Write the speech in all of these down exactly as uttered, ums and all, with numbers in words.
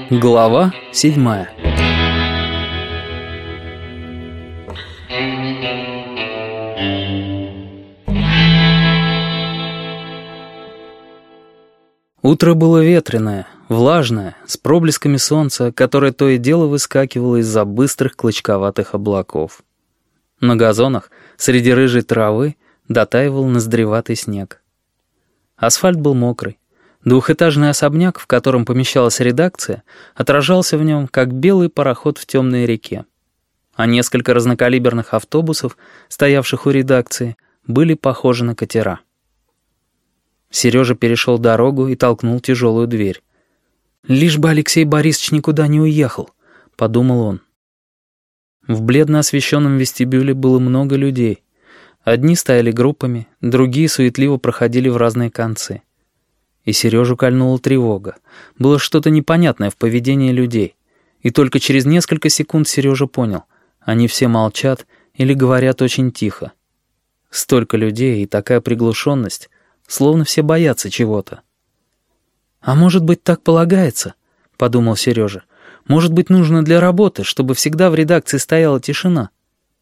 Глава седьмая. Утро было ветреное, влажное, с проблесками солнца, которое то и дело выскакивало из-за быстрых клочковатых облаков. На газонах, среди рыжей травы, дотаивал ноздреватый снег. Асфальт был мокрый. Двухэтажный особняк, в котором помещалась редакция, отражался в нем, как белый пароход в темной реке. А несколько разнокалиберных автобусов, стоявших у редакции, были похожи на катера. Сережа перешел дорогу и толкнул тяжелую дверь. «Лишь бы Алексей Борисович никуда не уехал», — подумал он. В бледно освещенном вестибюле было много людей. Одни стояли группами, другие суетливо проходили в разные концы. И Сережу кольнула тревога. Было что-то непонятное в поведении людей. И только через несколько секунд Сережа понял, они все молчат или говорят очень тихо. Столько людей и такая приглушенность, словно все боятся чего-то. «А может быть, так полагается?» — подумал Сережа. «Может быть, нужно для работы, чтобы всегда в редакции стояла тишина?»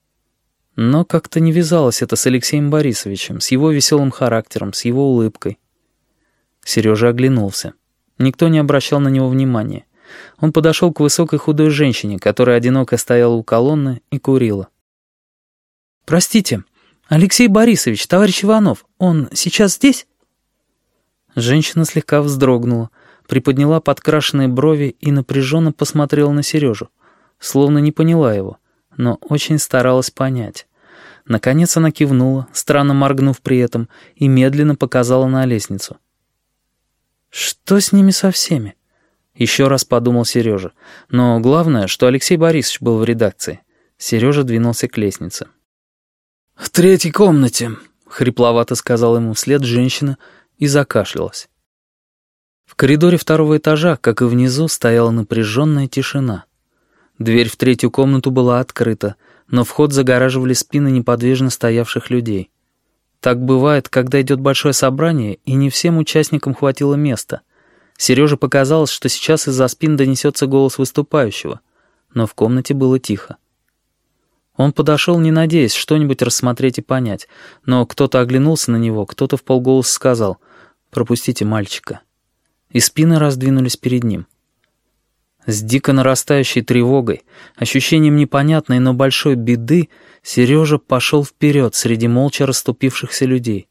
Но как-то не вязалось это с Алексеем Борисовичем, с его веселым характером, с его улыбкой. Сережа оглянулся. Никто не обращал на него внимания. Он подошел к высокой худой женщине, которая одиноко стояла у колонны и курила. «Простите, Алексей Борисович, товарищ Иванов, он сейчас здесь?» Женщина слегка вздрогнула, приподняла подкрашенные брови и напряженно посмотрела на Сережу, словно не поняла его, но очень старалась понять. Наконец она кивнула, странно моргнув при этом, и медленно показала на лестницу. «Что с ними со всеми?» Еще раз подумал Сережа. Но главное, что Алексей Борисович был в редакции. Сережа двинулся к лестнице. «В третьей комнате», — хрипловато сказала ему вслед женщина и закашлялась. В коридоре второго этажа, как и внизу, стояла напряженная тишина. Дверь в третью комнату была открыта, но вход загораживали спины неподвижно стоявших людей. Так бывает, когда идет большое собрание, и не всем участникам хватило места. Сереже показалось, что сейчас из-за спин донесется голос выступающего, но в комнате было тихо. Он подошел, не надеясь что-нибудь рассмотреть и понять, но кто-то оглянулся на него, кто-то вполголоса сказал «Пропустите мальчика». И спины раздвинулись перед ним. С дико нарастающей тревогой, ощущением непонятной, но большой беды, Сережа пошел вперед среди молча расступившихся людей.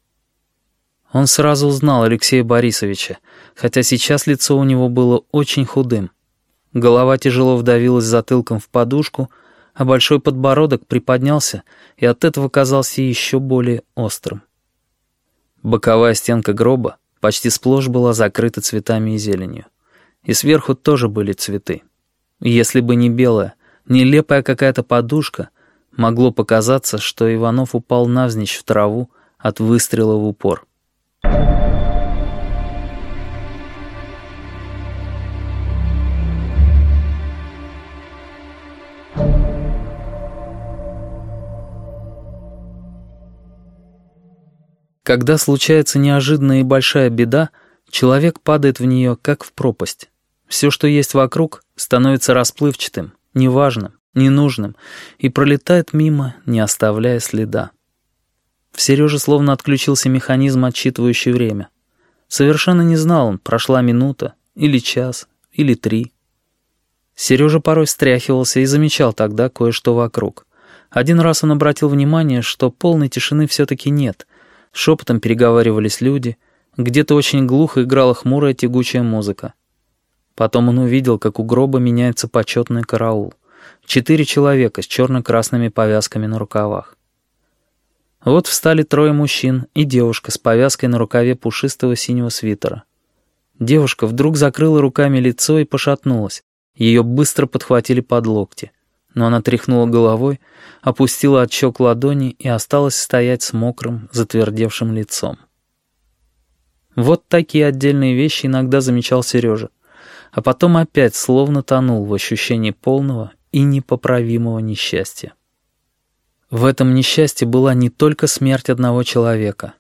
Он сразу узнал Алексея Борисовича, хотя сейчас лицо у него было очень худым. Голова тяжело вдавилась затылком в подушку, а большой подбородок приподнялся и от этого казался еще более острым. Боковая стенка гроба почти сплошь была закрыта цветами и зеленью. И сверху тоже были цветы. Если бы не белая, нелепая какая-то подушка, могло показаться, что Иванов упал навзничь в траву от выстрела в упор. Когда случается неожиданная и большая беда, человек падает в нее, как в пропасть. Все, что есть вокруг, становится расплывчатым, неважным, ненужным и пролетает мимо, не оставляя следа. В Сереже словно отключился механизм, отсчитывающий время. Совершенно не знал он, прошла минута, или час, или три. Сережа порой встряхивался и замечал тогда кое-что вокруг. Один раз он обратил внимание, что полной тишины все-таки нет. Шепотом переговаривались люди, где-то очень глухо играла хмурая тягучая музыка. Потом он увидел, как у гроба меняется почетный караул. Четыре человека с черно-красными повязками на рукавах. Вот встали трое мужчин и девушка с повязкой на рукаве пушистого синего свитера. Девушка вдруг закрыла руками лицо и пошатнулась. Ее быстро подхватили под локти. Но она тряхнула головой, опустила от щек ладони и осталась стоять с мокрым, затвердевшим лицом. Вот такие отдельные вещи иногда замечал Сережа. А потом опять словно тонул в ощущении полного и непоправимого несчастья. В этом несчастье была не только смерть одного человека.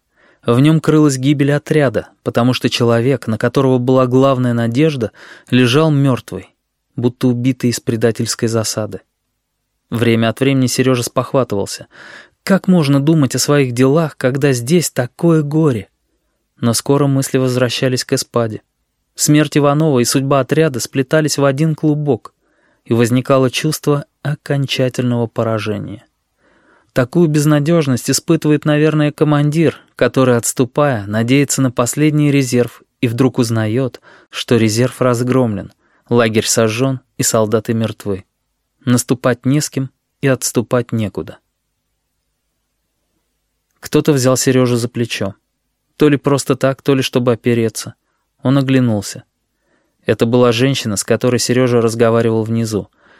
В нем крылась гибель отряда, потому что человек, на которого была главная надежда, лежал мертвый, будто убитый из предательской засады. Время от времени Сережа спохватывался. Как можно думать о своих делах, когда здесь такое горе? Но скоро мысли возвращались к Эспаде. Смерть Иванова и судьба отряда сплетались в один клубок, и возникало чувство окончательного поражения. Такую безнадежность испытывает, наверное, командир, который, отступая, надеется на последний резерв и вдруг узнает, что резерв разгромлен, лагерь сожжен и солдаты мертвы. Наступать не с кем и отступать некуда. Кто-то взял Сережу за плечо. То ли просто так, то ли чтобы опереться. Он оглянулся. Это была женщина, с которой Сережа разговаривал внизу.